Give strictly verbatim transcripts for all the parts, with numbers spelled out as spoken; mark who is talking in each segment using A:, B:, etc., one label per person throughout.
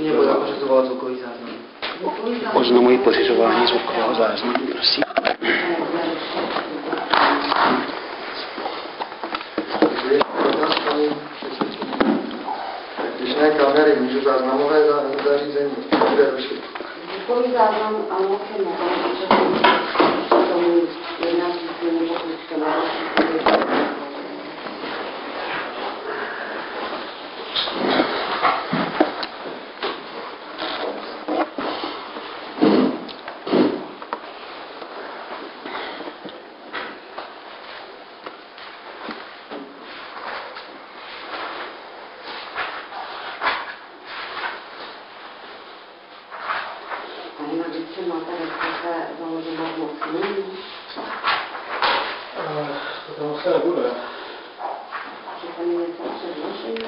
A: předsedkyně bude pořizovat zvukový záznam.
B: Oznamuji pořizování zvukového záznamu, prosím.
A: Když ne kamery, můžu záznamové zařízení, bude rušit.
C: Zvukový záznam, ano, se mohou k tomu jednacímu, pokud to neruší.
A: To se nebude.
C: Chcete mi něco předložit?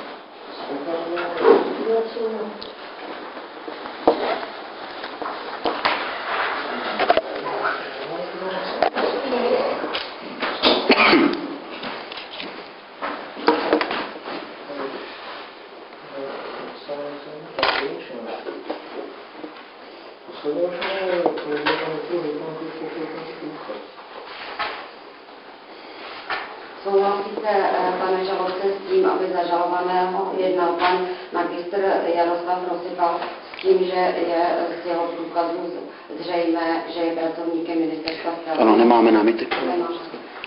C: Souhlasíte, pane žalobce, s tím, aby za žalovaného jednal pan magistr Jaroslav Rosypal s tím, že je z jeho průkazu zřejmé, že je pracovníkem ministerstva spravedlnosti?
B: Ano, nemáme námitek.
C: Nemáme.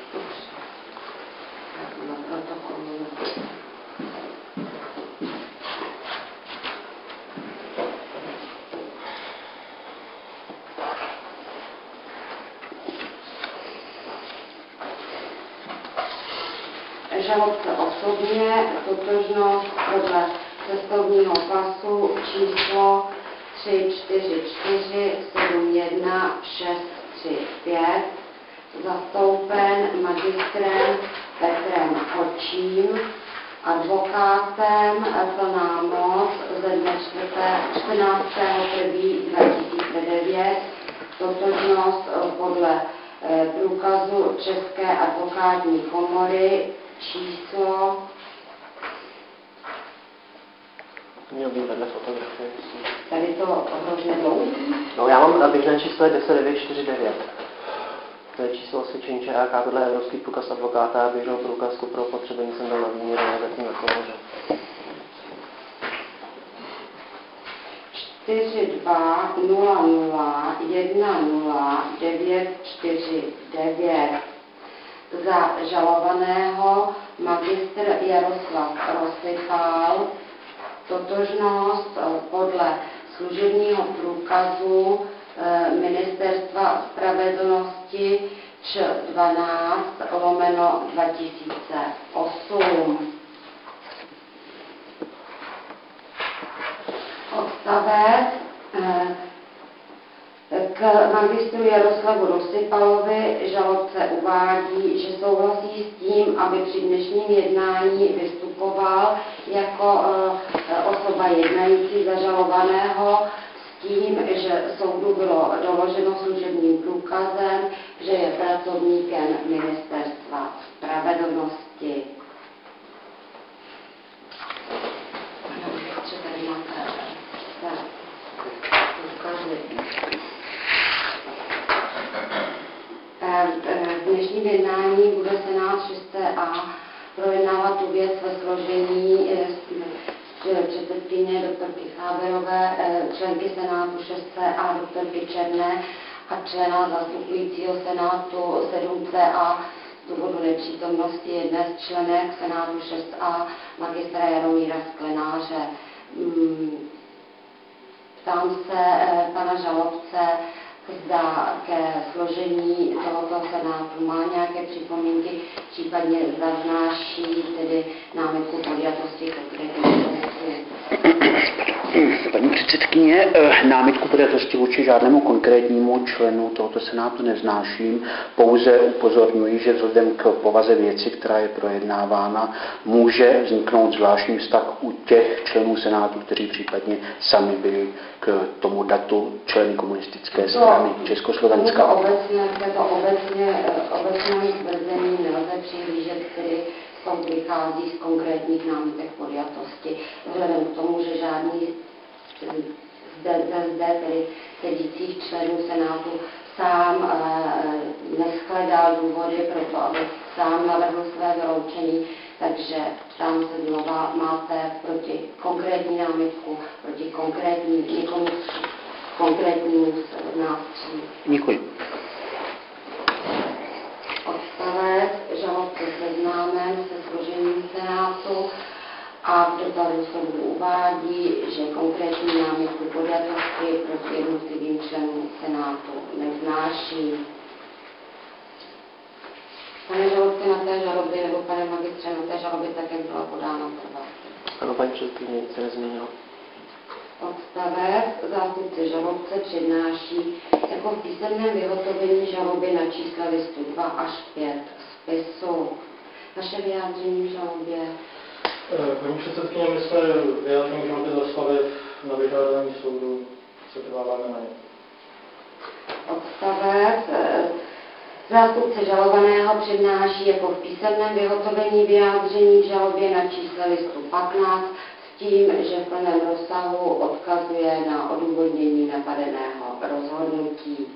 C: Žalobce osobně, totožnost podle cestovního pasu číslo tři čtyři čtyři sedm jedna šest tři pět, zastoupen magistrem Petrem Kočím, advokátem plná moc ze dne čtrnáctého prvního dva tisíce devět, totožnost podle průkazu České advokátní komory číslo.
A: Měl být vedle fotografie, myslím.
C: Tady to hrozně dlouhý.
A: No, já mám běžné číslo je deset devět čtyři devět. To je číslo osvědčení ČRK, tohle je evropský průkaz advokáta a běžnou průkazku pro potřebení jsem dal na výměru zatím na komoře.
C: čtyři dva nula nula jedna nula devět čtyři devět. Za žalovaného magistr Jaroslav Rosypal, totožnost podle služebního průkazu Ministerstva spravedlnosti Č dvanáct lomeno dva tisíce osm. Odstavec k magistru Jaroslavu Rosypalovi žalobce uvádí, že souhlasí s tím, aby při dnešním jednání vystupoval jako osoba jednající za žalovaného s tím, že soudu bylo doloženo služebním průkazem, že je pracovníkem Ministerstva spravedlnosti. Tady máte v dnešním jednání bude Senát šest A projednávat tu věc ve složení předsedkyně doktorky Cháberové, členky Senátu šest A doktorky Černé a člena zastupujícího Senátu sedm C A z důvodu nepřítomnosti jedné z členek Senátu šest A magistra Jaromíra Sklenáře. Ptám se pana žalobce, zda ke složení tohoto senátu má nějaké připomínky, případně zda vznáší tedy námitku podjatosti konkrétně.
B: Paní předsedkyně, námitku podjatosti vůči žádnému konkrétnímu členu tohoto senátu nevznáším, pouze upozorňuji, že vzhledem k povaze věci, která je projednávána, může vzniknout zvláštní vztah u těch členů senátu, kteří případně sami byli k tomu datu členy komunistické strany Československa.
C: To obecně, to obecně, obecné tvrzení nelze přihlížet, který soud vychází z konkrétních námitek podjatosti. Vzhledem k tomu, že žádný zde, zde tedy sedících členů Senátu sám e, neschledal důvody pro to, aby sám navrhl své vyloučení, takže tam se znova máte proti konkrétní námitku, proti konkrétní, někomu konkrétnímu z nás tří.
B: Děkuji.
C: Odstavec žalobce seznámen se složením Senátu a v dokladu soudu uvádí, že konkrétní námitku podjatosti proti jednotlivým členům Senátu nevznáší. Pane žalobce, na té žalobě nebo pane magistře, na té žalobě tak, jak byla podána trváte?
A: Ano, paní předsedkyně, nic se nezměnilo.
C: Odstavec zástupce žalobce přednáší jako v písemném vyhotovení žaloby na čísla listu dva až pět spisu. Vaše vyjádření v žalobě?
D: Paní předsedkyně, my jsme vyjádření žaloby zaslali na vyžádání soudu, se trváváme na ně.
C: Odstavec zástupce žalovaného přednáší jako v písemném vyhotovení vyjádření v žalobě na čísle listu patnáct s tím, že v plném rozsahu odkazuje na odůvodnění napadeného rozhodnutí.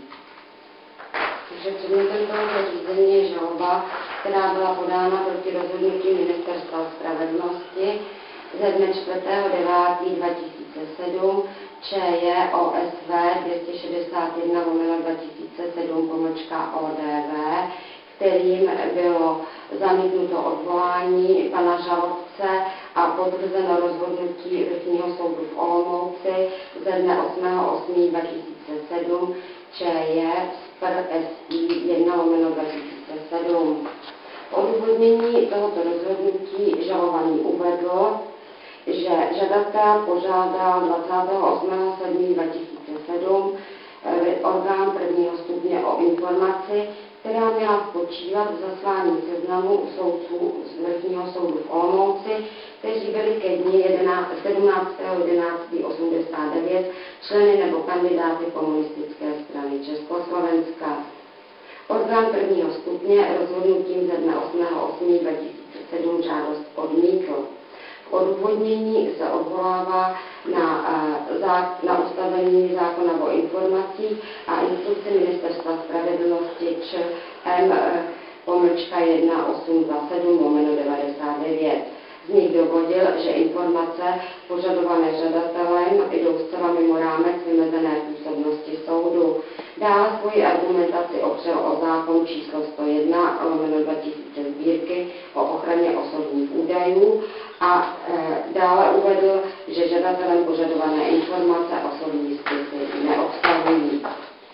C: Takže předmětem toho řízení je žaloba, která byla podána proti rozhodnutí Ministerstva spravedlnosti ze dne čtvrtého devátého dva tisíce sedm ČJ O S V dvě stě šedesát jedna lomeno dva tisíce sedm pomlčka O D V, kterým bylo zamítnuto odvolání pana žalobce a potvrzeno rozhodnutí Vrchního soudu v Olomouci ze dne osmého osmého dva tisíce sedm ČJ S P R S I jedna lomeno dva tisíce sedm. V odůvodnění tohoto rozhodnutí žalovaný uvedl, že žadatel požádal dvacátého osmého sedmého dva tisíce sedm orgán prvního stupně o informaci, která měla spočívat v zaslání seznamu u soudců z Vrchního soudu v Olomouci, kteří byli ke dni sedmnáctého jedenáctého osmdesát devět členy nebo kandidáty komunistické strany Československa. Orgán prvního stupně rozhodnutím ze dne osmého osmého dva tisíce sedm žádost odmítl. V odůvodnění se odvolává na, na ustavení zákona o informacích a instrukci Ministerstva spravedlnosti Č M pomlčka jedna osm dva sedm lomeno devadesát devět. Z nich dovodil, že informace požadované žadatelem jdou zcela mimo rámec vymezené působnosti soudu. Dále svoji argumentaci opřel o zákon číslo sto jedna lomeno dva tisíce sbírky o ochraně osobních údajů a e, dále uvedl, že žadatelem požadované informace osobní spisy neobsahují.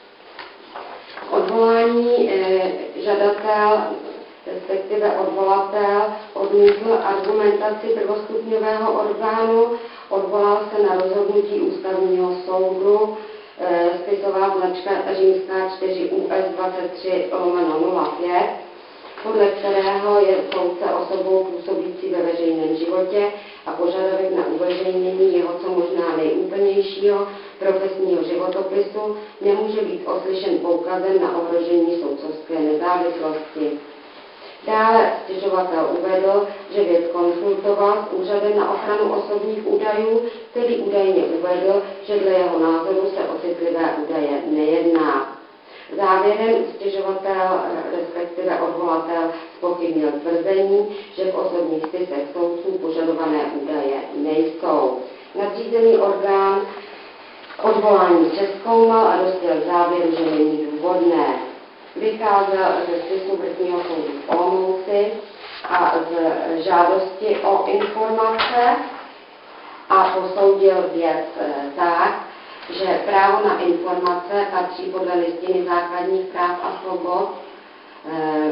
C: Odvolání e, žadatel respektive odvolatel odmítl argumentaci prvostupňového orgánu, odvolal se na rozhodnutí ústavního soudu, e, spisová značka římská čtyři U S dvacet tři lomeno nula pět, podle kterého je soudce osobou působící ve veřejném životě a požadavek na uveřejnění jeho co možná nejúplnějšího profesního životopisu nemůže být oslyšen poukazem na ohrožení soudcovské nezávislosti. Dále stěžovatel uvedl, že věc konzultoval s Úřadem na ochranu osobních údajů, který údajně uvedl, že dle jeho názoru se o citlivé údaje nejedná. Závěrem stěžovatel, respektive odvolatel, zpochybnil tvrzení, že v osobních spisech soudců požadované údaje nejsou. Nadřízený orgán odvolání přezkoumal a dospěl k závěru, že není důvodné. Vycházel ze spisu Vrchního soudu v Olomouci a z žádosti o informace a posoudil věc tak, že právo na informace patří podle listiny základních práv a svobod e,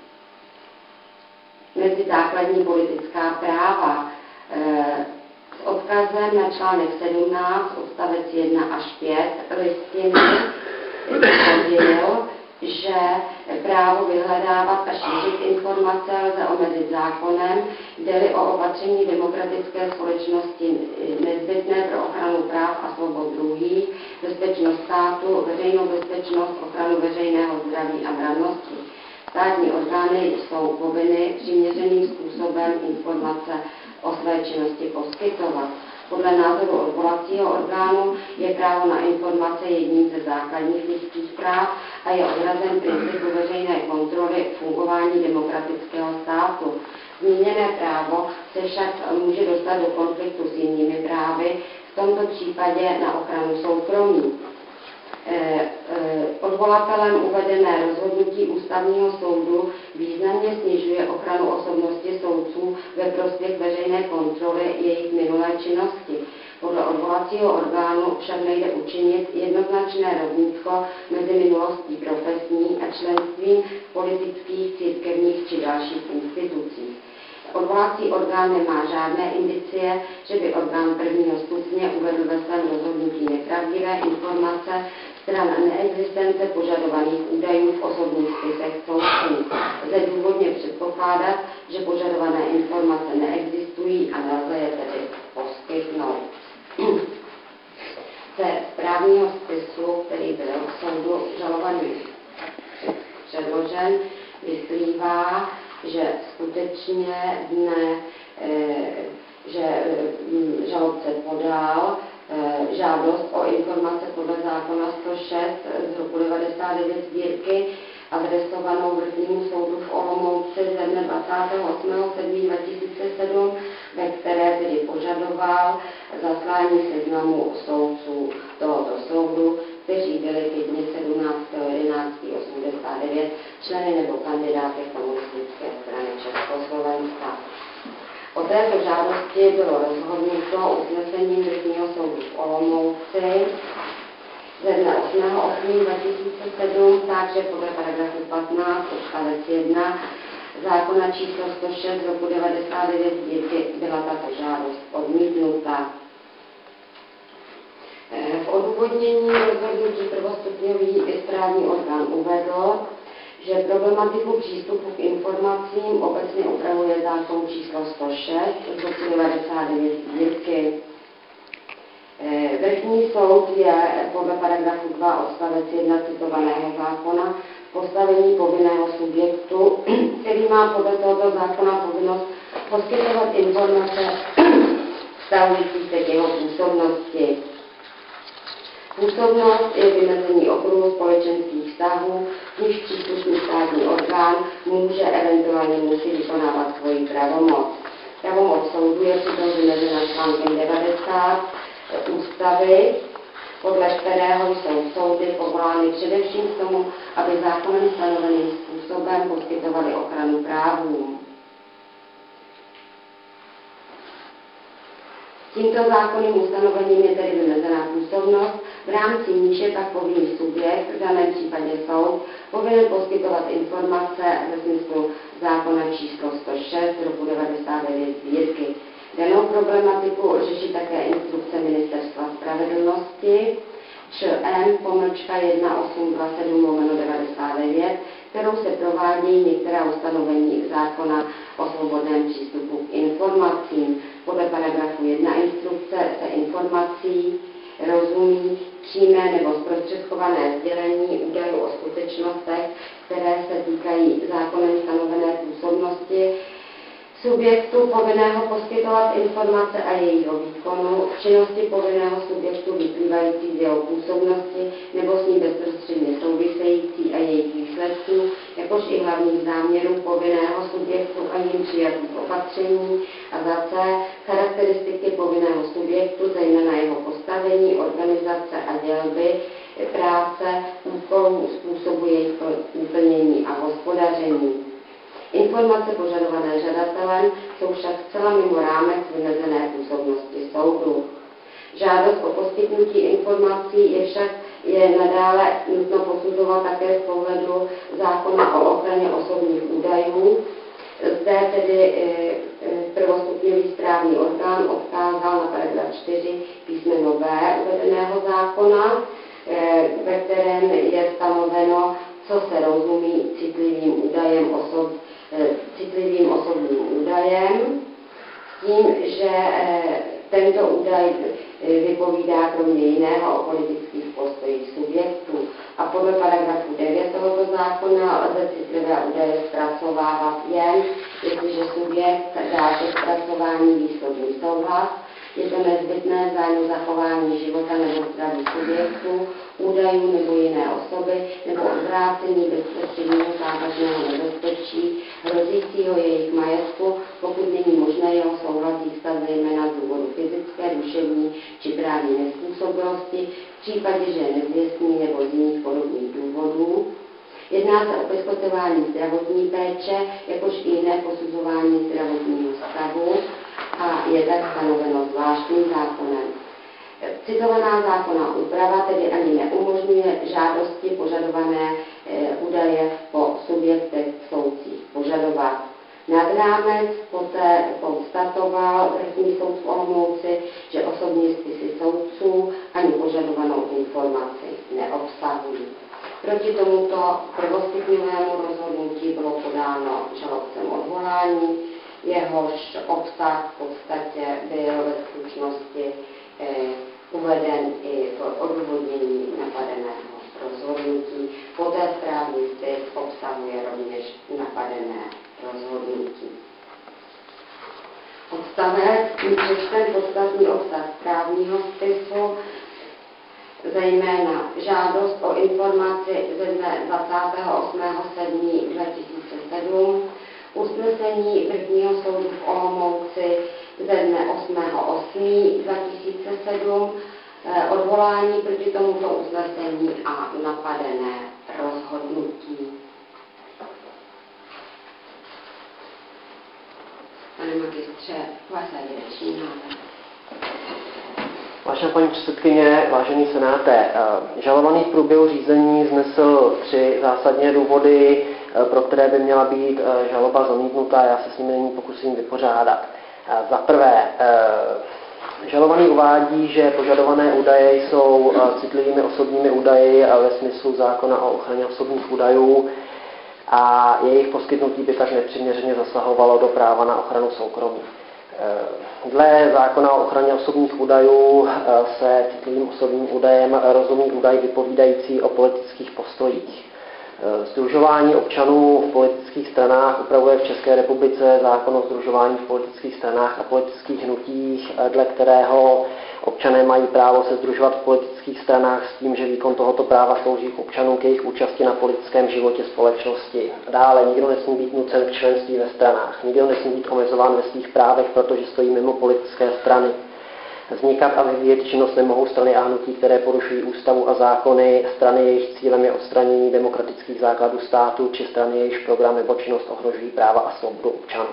C: mezi základní politická práva e, s odkazem na článek sedmnáct odstavec jedna až pět listiny podělil, že právo vyhledávat a šířit informace lze omezit zákonem, jde-li o opatření demokratické společnosti nezbytné pro ochranu práv a svobod druhých, bezpečnost státu, veřejnou bezpečnost, ochranu veřejného zdraví a brannosti. Státní orgány jsou povinny přiměřeným způsobem informace o své činnosti poskytovat. Podle názoru odvolacího orgánu je právo na informace jedním ze základních lidských práv a je odrazem principu veřejné kontroly fungování demokratického státu. Zmíněné právo se však může dostat do konfliktu s jinými právy, v tomto případě na ochranu soukromí. Odvolatelem uvedené rozhodnutí ústavního soudu významně snižuje ochranu osobnosti soudců ve prospěch veřejné kontroly jejich minulé činnosti. Podle odvolacího orgánu však nejde učinit jednoznačné rovnítko mezi minulostí profesní a členstvím v politických, církevních či dalších institucích. Odvolací orgán nemá žádné indicie, že by orgán prvního stupně uvedl ve svém rozhodnutí nepravdivé informace stran neexistence požadovaných údajů v osobních spisech soudců. Lze důvodně předpokládat, že požadované informace neexistují a nelze je tedy poskytnout. Ze správního spisu, který byl v soudu žalovaný předložen, vyplývá, že skutečně dne, že žalobce podal žádost o informace podle zákona sto šest z roku devadesát devět sbírky adresovanou Vrchnímu soudu v Olomouci ze dne dvacátého osmého sedmého dva tisíce sedm, ve které tedy požadoval zaslání seznamu soudců tohoto soudu, kteří byli ke dni sedmnáctého jedenáctého osmdesát devět členy nebo kandidáty komunistické strany Československa. O této žádosti bylo rozhodnuto usnesením Vrchního soudu v Olomouci ze dne osmého osmého dva tisíce sedm, takže podle paragrafu patnáct odstavec jedna zákona číslo sto šest z roku devadesát devět sbírky byla tato žádost odmítnuta. V odůvodnění rozhodnutí prvostupňový správní orgán uvedl, že problematiku přístupu k informacím obecně upravuje zákon číslo sto šest z roku devadesát devět sbírky. Vrchní soud je podle paragrafu dva odstavec jedna citovaného zákona v postavení povinného subjektu, který má podle tohoto zákona povinnost poskytovat informace vztahující se k jeho působnosti. Působnost je vymezení okruhu společenských vztahů, když příslušný státní orgán může eventuálně musí vykonávat svoji pravomoc. Pravomoc soudu je přitom vymezena článkem devadesát ústavy, podle kterého jsou soudy povolány především k tomu, aby zákonem stanoveným způsobem poskytovaly ochranu právům. Tímto zákonným ustanovením je tedy vymezená působnost, v rámci níž je tak povinný subjekt, v daném případě soud, povinen poskytovat informace ve smyslu zákona číslo sto šest roku devadesát devět sbírky. Danou problematiku řeší také instrukce Ministerstva spravedlnosti ČM pomlčka jedna osm dva sedm lomeno devadesát devět, kterou se provádějí některá ustanovení zákona o svobodném přístupu k informacím. Podle paragrafu jedna instrukce se informací rozumí přímé nebo zprostředkované sdělení údajů o skutečnostech, které se týkají zákonem stanovené působnosti subjektu povinného poskytovat informace a jejího výkonu, činnosti povinného subjektu vyplývající z jeho působnosti nebo s ní bezprostředně související a jejich výsledků, jakož i hlavních záměrů povinného subjektu a jim přijatých opatření a za C charakteristiky povinného subjektu, zejména jeho postavení, organizace a dělby, práce, úkolů, způsobu jejich vyplnění a hospodaření. Informace požadované žadatelem jsou však zcela mimo rámec vymezené působnosti soudu. Žádost o poskytnutí informací je však je nadále nutno posuzovat také z pohledu zákona o ochraně osobních údajů. Zde tedy e, e, prvostupňový správní orgán odkázal na paragraf čtyři písmeno B uvedeného zákona, e, ve kterém je stanoveno, co se rozumí citlivým údajem osob, citlivým osobním údajem, s tím, že tento údaj vypovídá kromě jiného o politických postojích subjektů. A podle paragrafu devět tohoto zákona lze citlivé údaje zpracovávat jen, jestliže subjekt dá ke zpracování výslovný souhlas, Je to nezbytné zájmu zachování života nebo zdraví subjektu, údajů nebo jiné osoby, nebo odvrácení bezprostředního závažného nebezpečí, hrozícího jejich majetku, pokud není možné jeho souhlas získat zejména z důvodu fyzické, duševní či právní nezpůsobilosti, v případě, že je nezvěstný nebo z jiných podobných důvodů. Jedná se o poskytování zdravotní péče, jakož i jiné posuzování zdravotního stavu a je tak stanoveno zvláštním zákonem. Citovaná zákonná úprava tedy ani neumožňuje žádosti požadované e, údaje po subjektech soudcích požadovat. Nad rámec poté konstatoval vrchní soud v Olomouci, že osobní spisy soudců ani požadovanou informaci neobsahují. Proti tomuto prvostupňovému rozhodnutí bylo podáno žalobcem odvolání, jehož obsah v podstatě byl ve stručnosti eh, uveden i v odůvodnění napadeného rozhodnutí. Poté správní spis obsahuje rovněž napadené rozhodnutí. Odstavec přečten podstatný obsah správního spisu, zejména žádost o informaci ze dne dvacátého osmého sedmého dva tisíce sedm, usnesení vrchního soudu v Olomouci ze dne osmého osmého dva tisíce sedm, odvolání proti tomuto usnesení a napadené rozhodnutí. Pane magistře, vás začínáme.
A: Vážená paní předsedkyně, vážený senáte, žalovaný v průběhu řízení vznesl tři zásadní důvody, pro které by měla být žaloba zamítnutá. Já se s nimi nyní pokusím vypořádat. Za prvé, žalovaný uvádí, že požadované údaje jsou citlivými osobními údaji ve smyslu zákona o ochraně osobních údajů a jejich poskytnutí by tak nepřiměřeně zasahovalo do práva na ochranu soukromí. Dle zákona o ochraně osobních údajů se citlivým osobním údajem rozumí údaj vypovídající o politických postojích. Sdružování občanů v politických stranách upravuje v České republice zákon o sdružování v politických stranách a politických hnutích, dle kterého občané mají právo se sdružovat v politických stranách s tím, že výkon tohoto práva slouží občanům k jejich účasti na politickém životě společnosti. Dále nikdo nesmí být nucen k členství ve stranách, nikdo nesmí být omezován ve svých právech, protože stojí mimo politické strany. Vznikat a vyvíjet činnost nemohou strany a hnutí, které porušují ústavu a zákony, strany, jejichž cílem je odstranění demokratických základů státu, či strany, jejichž program nebo činnost ohrožují práva a svobodu občanů.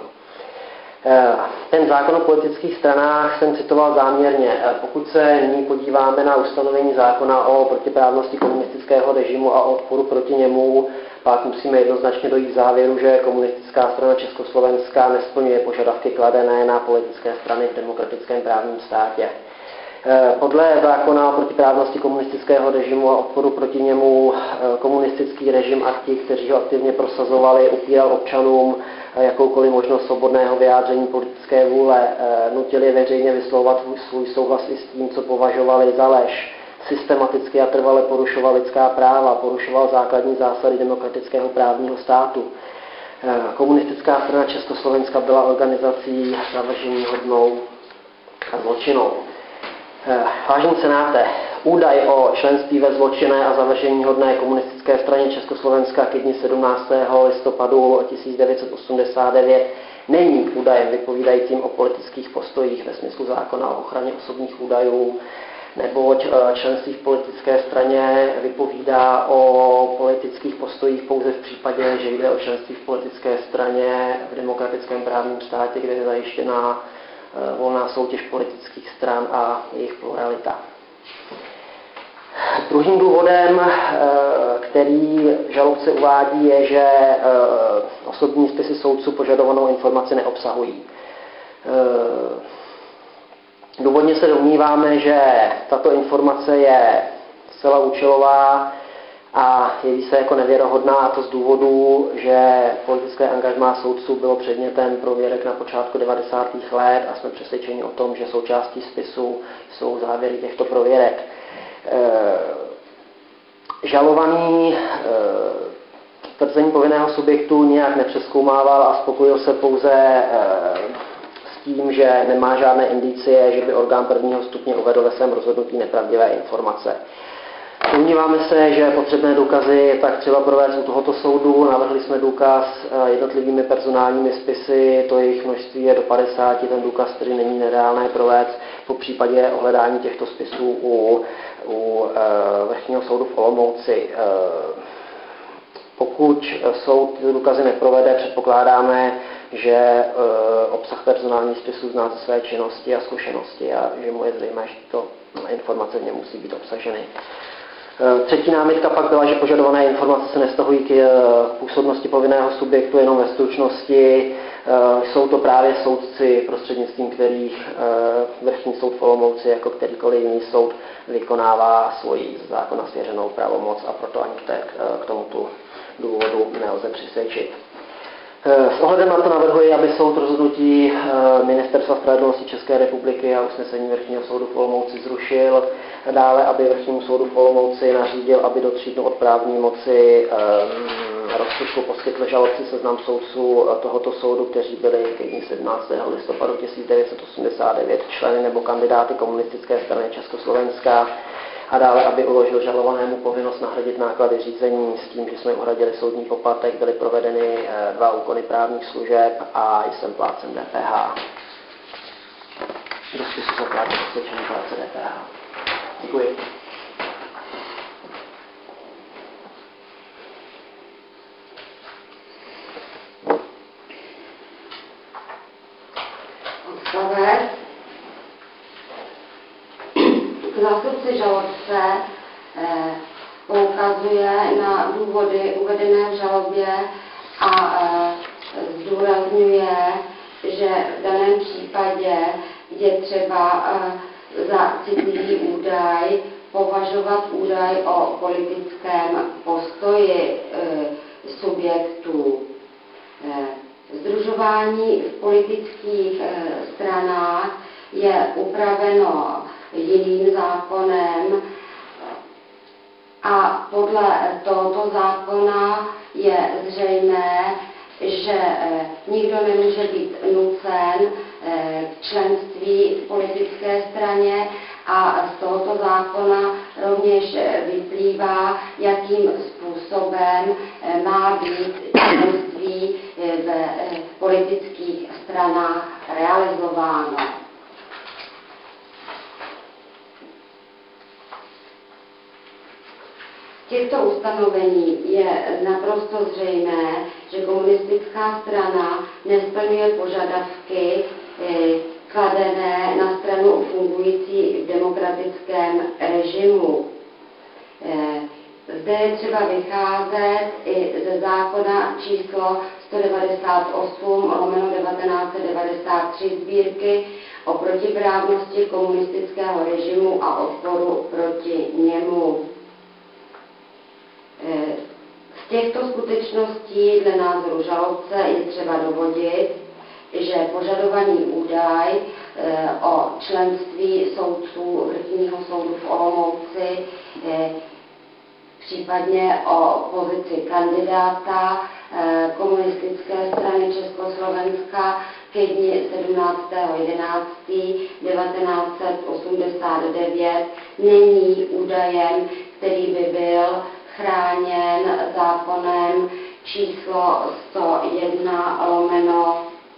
A: Ten zákon o politických stranách jsem citoval záměrně. Pokud se nyní podíváme na ustanovení zákona o protiprávnosti komunistického režimu a odporu proti němu, pak musíme jednoznačně dojít k závěru, že komunistická strana Československa nesplňuje požadavky kladené na politické strany v demokratickém právním státě. Podle zákona o protiprávnosti komunistického režimu a odporu proti němu komunistický režim a ti, kteří ho aktivně prosazovali, upíral občanům jakoukoliv možnost svobodného vyjádření politické vůle, nutili veřejně vyslovovat svůj souhlas i s tím, co považovali za lež, systematicky a trvale porušoval lidská práva, porušoval základní zásady demokratického právního státu. Komunistická strana Československa byla organizací zavrženíhodnou a zločinnou. Vážení senáte, údaj o členství ve zločinné a zavrženíhodné komunistické straně Československa ke dni sedmnáctého listopadu tisíc devět set osmdesát devět není údajem vypovídajícím o politických postojích ve smyslu zákona o ochraně osobních údajů, neboť členství v politické straně vypovídá o politických postojích pouze v případě, že jde o členství v politické straně v demokratickém právním státě, kde je zajištěná volná soutěž politických stran a jejich pluralita. Druhým důvodem, který žalobce uvádí, je, že osobní spisy soudců požadovanou informaci neobsahují. Důvodně se domníváme, že tato informace je zcela účelová a jeví se jako nevěrohodná, a to z důvodu, že politické angažmá soudců bylo předmětem prověrek na počátku devadesátých let a jsme přesvědčeni o tom, že součástí spisu jsou závěry těchto prověrek. Žalovaný tvrzení povinného subjektu nijak nepřezkoumával a spokojil se pouze s tím, že nemá žádné indicie, že by orgán prvního stupně uvedl ve svém rozhodnutí nepravdivé informace. Domníváme se, že potřebné důkazy je tak třeba provést u tohoto soudu. Navrhli jsme důkaz jednotlivými personálními spisy, to jejich množství je do padesáti, ten důkaz, který není nereálné provést po případě ohledání těchto spisů u, u e, Vrchního soudu v Olomouci. E, pokud soud ty důkazy neprovede, předpokládáme, že e, obsah personálních spisů zná ze své činnosti a zkušenosti a že mu je zřejmé, že tyto informace v něm musí být obsaženy. Třetí námitka pak byla, že požadované informace se nevztahují k působnosti povinného subjektu, jenom ve stručnosti. Jsou to právě soudci, prostřednictvím kterých Vrchní soud v Olomouci jako kterýkoliv jiný soud vykonává svoji z zákona svěřenou pravomoc a proto ani k tomuto důvodu nelze přisvědčit. S ohledem na to navrhuji, aby soud rozhodnutí Ministerstva spravedlnosti České republiky a usnesení Vrchního soudu v Olomouci zrušil. Dále, aby Vrchnímu soudu v Olomouci nařídil, aby do tří dnů od právní moci rozsudku poskytl žalobci seznam soudců tohoto soudu, kteří byli ke dní sedmnáctého listopadu tisíc devět set osmdesát devět členy nebo kandidáty komunistické strany Československa. A dále, aby uložil žalovanému povinnost nahradit náklady řízení s tím, že jsme uhradili soudní poplatek, byly provedeny dva úkony právních služeb a jsem plátcem D P H. Do spisu zakládá posvědčený plátce D P H. Děkuji.
C: Odstavec. Zástupce žalobce eh, poukazuje na důvody uvedené v žalobě a eh, zdůrazňuje, že v daném případě je třeba eh, za citlivý údaj považovat údaj o politickém postoji eh, subjektů. Eh, Sdružování v politických eh, stranách je upraveno jiným zákonem a podle tohoto zákona je zřejmé, že nikdo nemůže být nucen k členství v politické straně a z tohoto zákona rovněž vyplývá, jakým způsobem má být členství v politických stranách realizováno. Z těchto ustanovení je naprosto zřejmé, že komunistická strana nesplňuje požadavky kladené na stranu fungující v demokratickém režimu. Zde je třeba vycházet i ze zákona číslo sto devadesát osm lomeno devatenáct set devadesát tři sbírky o protiprávnosti komunistického režimu a odporu proti němu. Z těchto skutečností dle názoru žalobce je třeba dovodit, že požadovaný údaj o členství soudců Vrchního soudu v Olomouci, případně o pozici kandidáta komunistické strany Československa ke dni sedmnáctého jedenáctého devatenáct set osmdesát devět není údajem, který by byl chráněn zákonem číslo sto jedna lomeno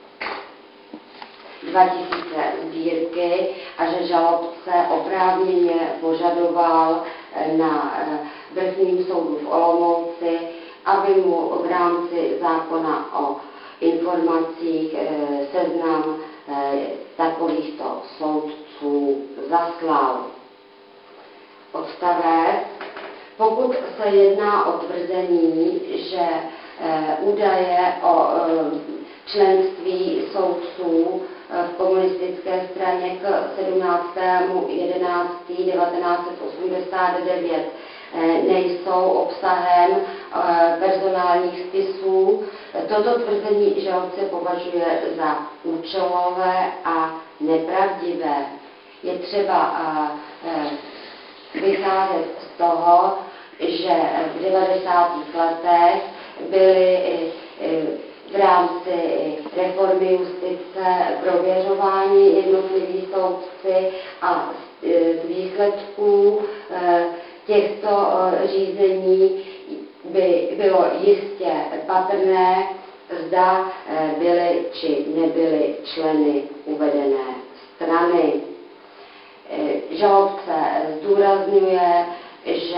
C: dva tisíce sbírky a že žalobce oprávněně požadoval na Vrchním soudu v Olomouci, aby mu v rámci zákona o informacích seznam takovýchto soudců zaslal. Odstavec. Pokud se jedná o tvrzení, že e, údaje o e, členství soudců v komunistické straně k sedmnáctému jedenáctému devatenáct set osmdesát devět e, nejsou obsahem e, personálních spisů, toto tvrzení žalobce považuje za účelové a nepravdivé. Je třeba e, e, vycházet z toho, že v devadesátých letech byly v rámci reformy justice, prověřování jednotlivých soudci a z výsledků těchto řízení by bylo jistě patrné, zda byly či nebyly členy uvedené strany. Žalobce zdůrazňuje, že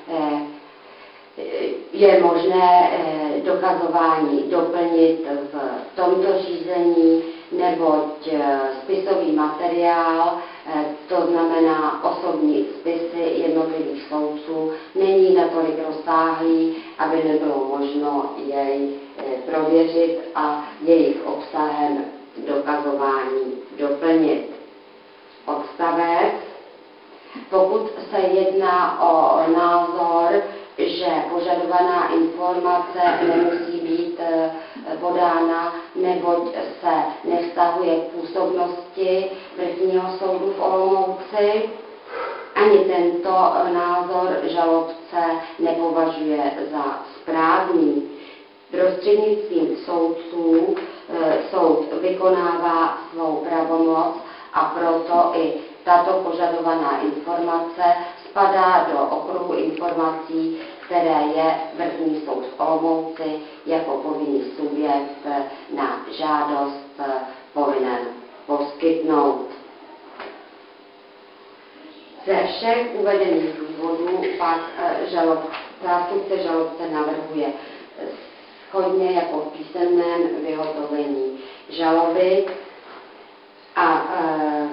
C: je možné dokazování doplnit v tomto řízení, neboť spisový materiál, to znamená osobní spisy jednotlivých soudců, není natolik rozsáhlý, aby nebylo možno jej prověřit a jejich obsahem dokazování doplnit. Odstavec. Pokud se jedná o názor, že požadovaná informace nemusí být podána, neboť se nevztahuje k působnosti vrchního soudu v Olomouci, ani tento názor žalobce nepovažuje za správný. Prostřednictvím soudců soud vykonává svou pravomoc a proto i tato požadovaná informace spadá do okruhu informací, které je vrchní soud v Olomouci jako povinný subjekt na žádost povinen poskytnout. Ze všech uvedených důvodů pak žalob, zástupce žalobce navrhuje shodně jako v písemném vyhotovení žaloby a e,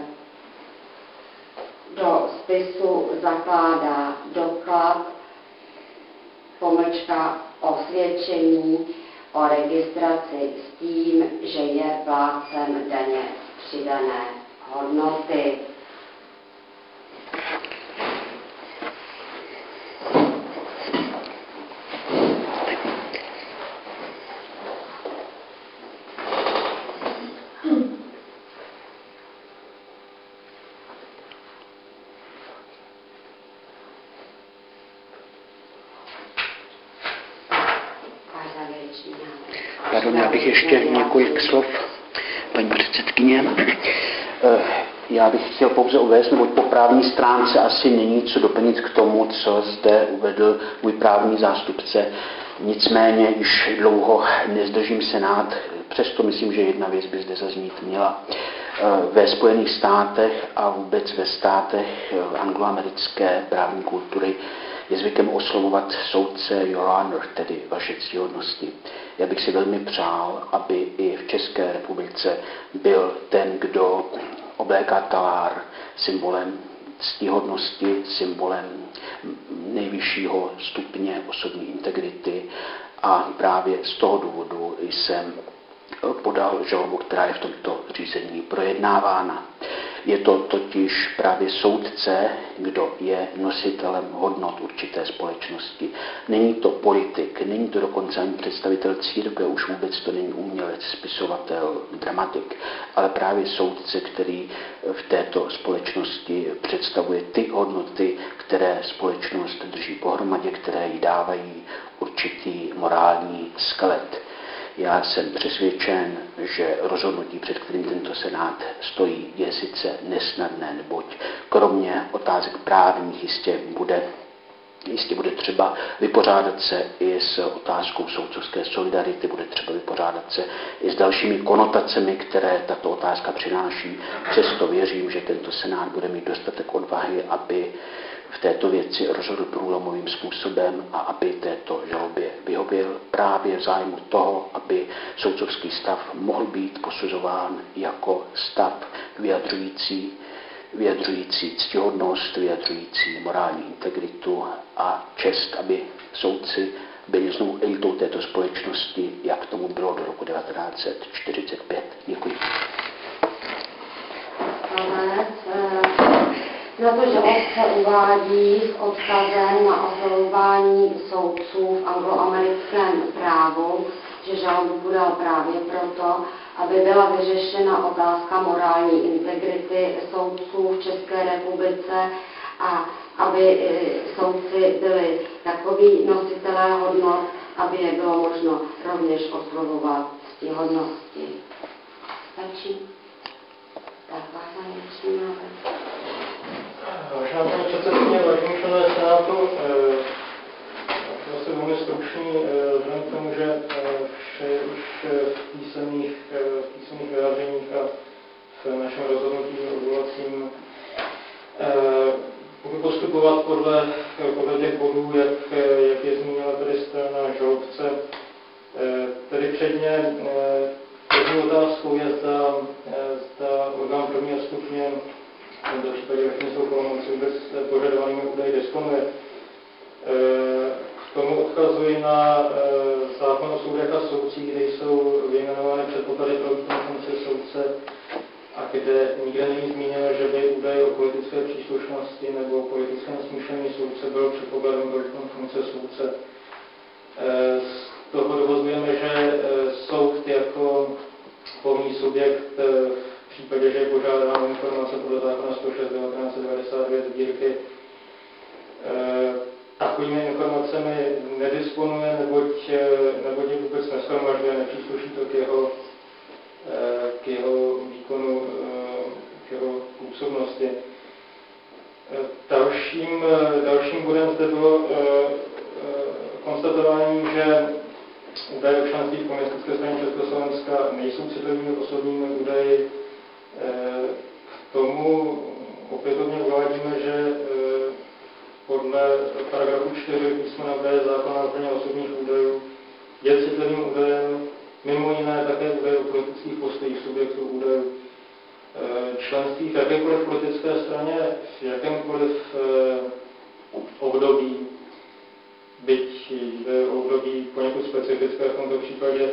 C: do spisu zakládá doklad, pomlčka osvědčení o registraci s tím, že je plátcem daně z přidané hodnoty.
B: Pardon, já bych ještě několik slov, paní předsedkyně. Já bych chtěl pouze uvést, neboť po právní stránce asi není co doplnit k tomu, co zde uvedl můj právní zástupce. Nicméně již dlouho nezdržím Senát, přesto myslím, že jedna věc by zde zaznít měla. Ve Spojených státech a vůbec ve státech angloamerické právní kultury je zvykem oslovovat soudce Your Honor, tedy vaše ctihodnosti. Já bych si velmi přál, aby i v České republice byl ten, kdo obléká talár, symbolem ctihodnosti, symbolem nejvyššího stupně osobní integrity, a právě z toho důvodu jsem podal žalobu, která je v tomto řízení projednávána. Je to totiž právě soudce, kdo je nositelem hodnot určité společnosti. Není to politik, není to dokonce ani představitel církve, už vůbec to není umělec, spisovatel, dramatik, ale právě soudce, který v této společnosti představuje ty hodnoty, které společnost drží pohromadě, které jí dávají určitý morální skelet. Já jsem přesvědčen, že rozhodnutí, před kterým tento senát stojí, je sice nesnadné, neboť kromě otázek právních jistě bude, jistě bude třeba vypořádat se i s otázkou soudcovské solidarity, bude třeba vypořádat se i s dalšími konotacemi, které tato otázka přináší. Přesto věřím, že tento senát bude mít dostatek odvahy, aby v této věci rozhodl průlomovým způsobem a aby této žalobě vyhověl právě v zájmu toho, aby soudcovský stav mohl být posuzován jako stav vyjadřující, vyjadřující ctihodnost, vyjadřující morální integritu a čest, aby soudci byli znovu elitou této společnosti, jak tomu bylo do roku devatenáct set čtyřicet pět. Děkuji.
C: Na to, že obce uvádí s odkazem na oslovování soudců v angloamerickém právu, že žalobu podal právě proto, aby byla vyřešena otázka morální integrity soudců v České republice a aby soudci byli takoví nositelé hodnot, aby nebylo možno rovněž oslovovat ctihodnosti. Stačí? Tak vás ani přijímáte.
D: Vážená paní předsedkyně, vážení členové Senátu, zase velmi stručný, vzhledem k tomu, že vše už v písemných, v písemných vyjádřeních a v našem rozhodnutí odvolacím budu postupovat podle, podle těch bodů, jak, jak je zmínila tady strana žalobce. Tedy předně první otázkou je, zda, zda orgán prvního stupně, v tomto případě ve Finskou Olomouci, vůbec požadovanými údaji disponuje. K tomu odkazuji na zákon o soudech a soudcích, kde jsou vyjmenovány předpoklady pro výkon funkce soudce a kde nikde není zmíněno, že by údaj o politické příslušnosti nebo politickém smýšlení soudce byl předpokladem pro výkon funkce soudce. Z toho dovozujeme, že soud jako povinný subjekt v případě, že je požádána informace podle zákona sto šest devatenáct devadesát devět sbírky, takovými informacemi nedisponuje, neboť, neboť je vůbec neshromažďuje, nepřísluší to k jeho, k jeho výkonu, k jeho působnosti. Dalším, dalším bodem zde bylo konstatování, že údaje o členství v Komunistické straně Československa nejsou citlivými osobními údaji. K tomu opětovně uvádíme, že podle paragrafu čtyři písmena B zákona o ochraně osobních údajů je citlivým údajem mimo jiné také údaje o politických postojích subjektů údajů. Členství v jakékoliv politické straně, v jakémkoliv období, byť jde o období poněkud specifické v tomto případě,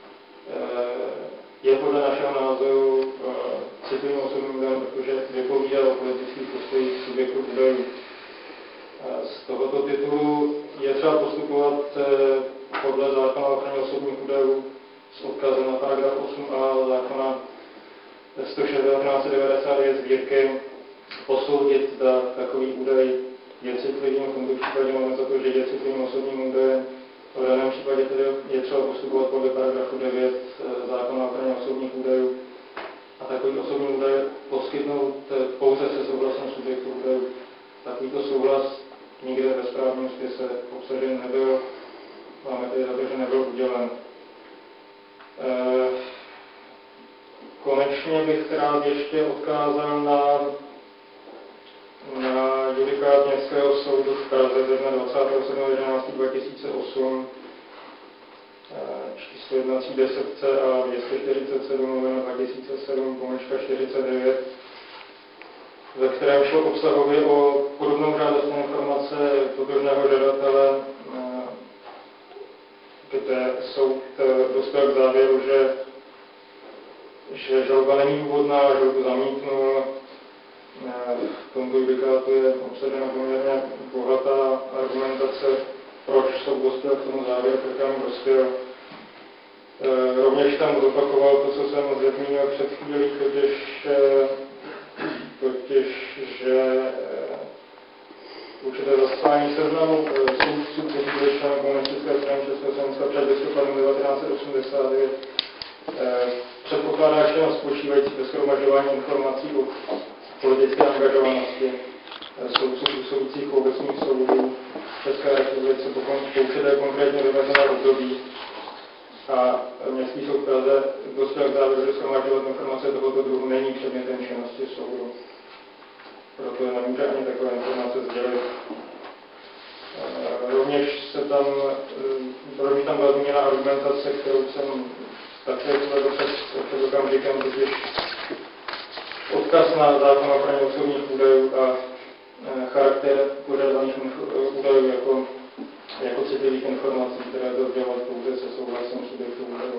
D: je podle našeho názoru citlivým osobním údajem, protože vypovídá o politických postojích subjektů údajů. Z tohoto titulu je třeba postupovat podle zákona o ochraně osobních údajů s odkazem na paragraf osm a zákona sto šest devatenáct devadesát devět sbírky posoudit, zda takový údaj je citlivým. V tomto případě máme za to, že je citlivým osobním údajem. V daném případě tedy je třeba postupovat podle paragrafu devět zákona o ochraně osobních údajů a takový osobní údaj poskytnout pouze se souhlasem subjektu údajů. Takovýto souhlas nikde ve správním spise obsažen nebyl. Máme tedy za to, že nebyl udělen. E, konečně bych rád ještě odkázal na, na judikát Městského soudu v Praze ze dne dvacátého sedmého jedenáctého dva tisíce osm číslo jednací deset C a dvě stě čtyřicet sedm lomeno dva tisíce sedm pomlčka čtyřicet devět, ve kterém šlo obsahově o podobnou žádost informace totožného žadatele, kde soud dospěl k závěru, že, že žaloba není důvodná, žalobu zamítnul. V tomto judikátu je obsažena poměrně bohatá argumentace, proč soud dospěl k tomu závěru, k kterému dospěl. Rovněž tam zopakoval to, co jsem zmínil před chvílí, totiž totiž, že určité zaslání seznamu soudců, kteří byli členy Komunistické strany Československa před listopadem devatenáct set osmdesát devět, předpokládá činnost spočívající ve shromažďování informací o politické angažovanosti soudců působících v obecních soudů v České republice po určité konkrétně vymezené období. A Městský soud v Praze dospěl k závěru, že shromažďovat informace tohoto druhu není předmětem činnosti soudu. Proto nemůže ani takové informace sdělit. Rovněž se tam, rovněž tam byla zmíněna argumentace, kterou jsem také uvedl před, před okamžikem, totiž odkaz na zákon o ochraně osobních údajů a charakter požadovaných údajů jako jako citlivých informací, které to sdělovat pouze se souhlasem subjektu údajů.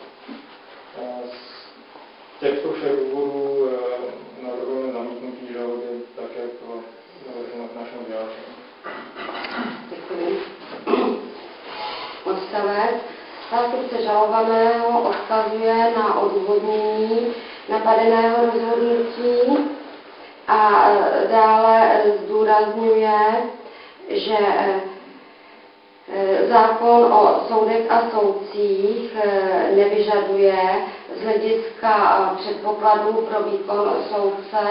D: Z těchto všech důvodů navrhujeme zamítnutí žaloby, tak jak bylo navrženo v našem vyjádření.
C: Děkuji. Odstavec. Zástupce žalovaného odkazuje na odůvodnění napadeného rozhodnutí a dále zdůrazňuje, že Zákon o soudech a soudcích nevyžaduje z hlediska předpokladů pro výkon soudce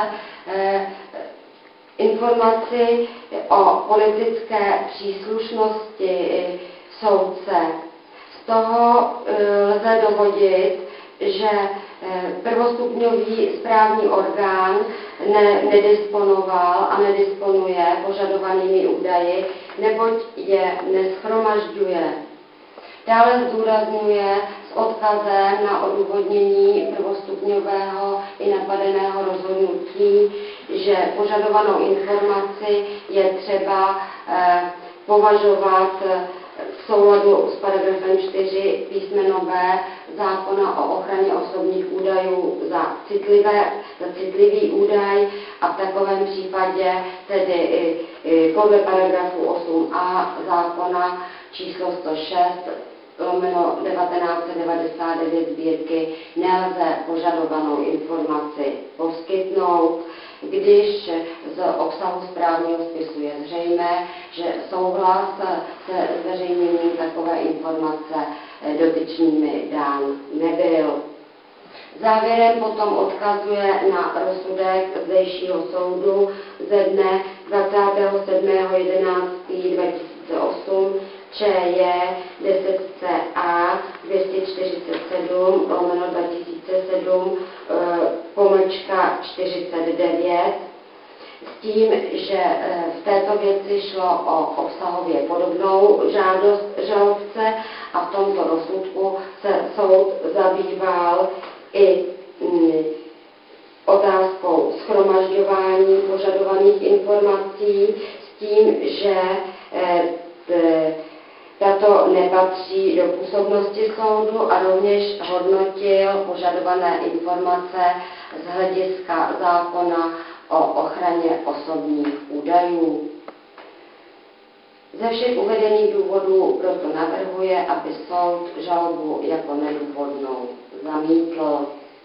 C: informaci o politické příslušnosti soudce. Z toho lze dovodit, že prvostupňový správní orgán ne, nedisponoval a nedisponuje požadovanými údaji, neboť je neshromažďuje. Dále zdůrazňuje s odkazem na odůvodnění prvostupňového i napadeného rozhodnutí, že požadovanou informaci je třeba eh, považovat v souladu s paragrafem čtyři písmeno B zákona o ochraně osobních údajů za, citlivé, za citlivý údaj a v takovém případě tedy i, i podle paragrafu osm a zákona číslo sto šest lomeno devatenáct set devadesát devět sbírky nelze požadovanou informaci poskytnout, když z obsahu správního spisu je zřejmé, že souhlas se zveřejněním takové informace dotyčnými dán nebyl. Závěrem potom odkazuje na rozsudek zdejšího soudu ze dne dvacátého sedmého jedenáctého dva tisíce osm ČJ deset C A dvě stě čtyřicet sedm lomeno dva tisíce sedm pomlčka čtyřicet devět s tím, že v této věci šlo o obsahově podobnou žádost žalobce a v tomto rozsudku se soud zabýval i otázkou shromažďování požadovaných informací s tím, že tato nepatří do působnosti soudu a rovněž hodnotil požadované informace z hlediska zákona o ochraně osobních údajů. Ze všech uvedených důvodů proto navrhuje, aby soud žalobu jako nedůvodnou zamítl.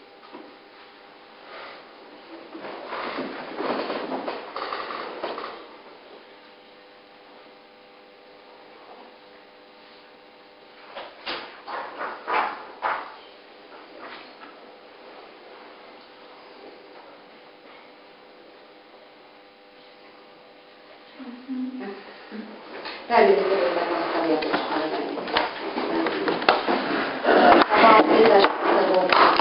C: Tak, když to tak nastaví, jako špatně. Zavádět za sebou